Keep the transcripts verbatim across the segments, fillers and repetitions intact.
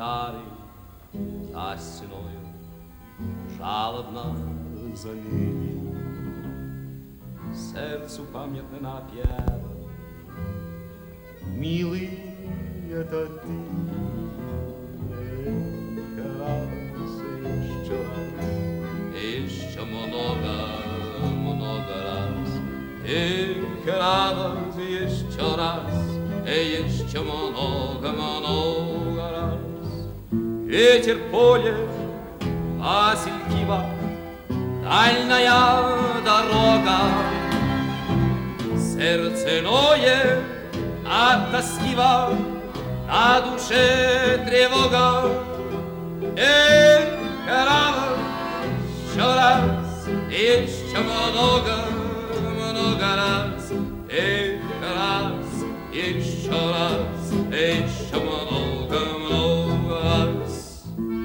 гитары за стеною жалобно залили. Сердцу памятно напев: милый, это ты. Раз, еще раз, еще много, много раз. Эх, раз, еще раз, еще много, много раз. Ветер поле, Василькива, дальняя дорога. Сердце ноет от тоскива, на душе тревога. Эх, раз, еще раз, еще много, много раз. Эх, раз, еще раз, еще много, много раз.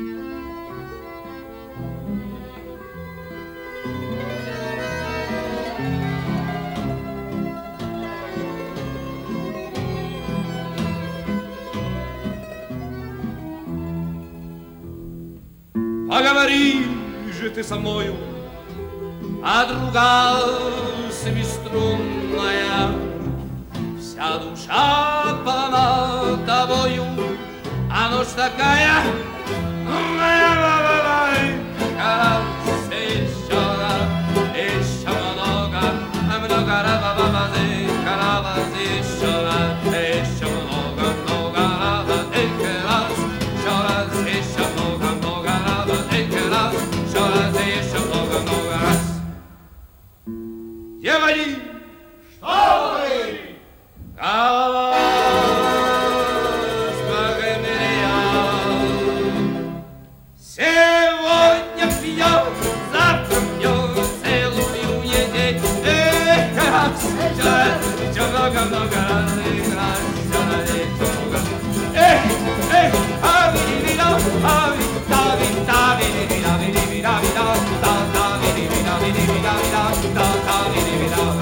Поговори же ты со мною, а друга семиструнная. Вся душа полна тобою, а ночь такая. Раз, еще раз, еще много, много раз, раз, еще раз, еще много, много раз, раз, еще раз, еще много, много раз, раз, еще раз, еще много, много раз. Девали! Что вы? Голова сегодня пьем, завтра пьем, целую неделю. Эх, раз, еще много, много раз, раз, еще много. Эх, эх, а ви ви да, а ви да, ви да, ви ви да, ви ви да, ви да, да, да, ви ви да, ви ви да, ви да, да, да, ви ви да.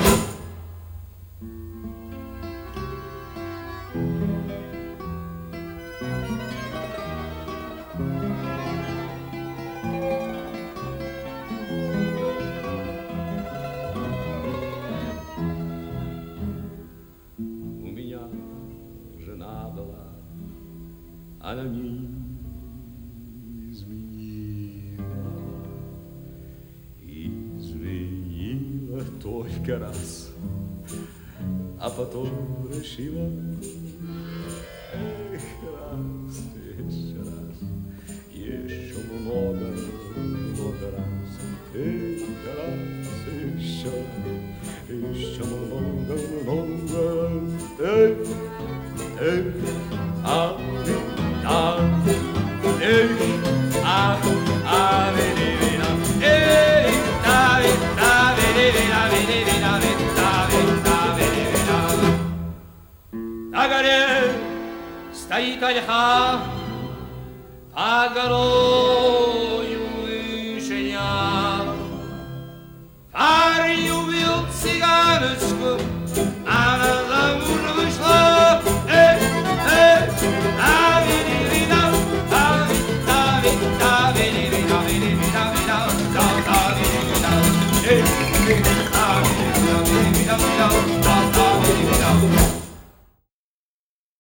Жена была, она не изменила, изменила только раз, а потом решила. Эх, раз, еще раз, еще много, много раз. Эх, раз, еще, еще много, много. Эх, эх, а, а, эх, а, а, видивина, эх, да, да, видивина, видивина, да, видивина. На горе стоит ольха, под горою вышня. Парень убил цыганочку, она замуж вышла. Эх, эх, да, видивина, да, да, да, видивина, видивина, да, да, видивина. Эх, эх.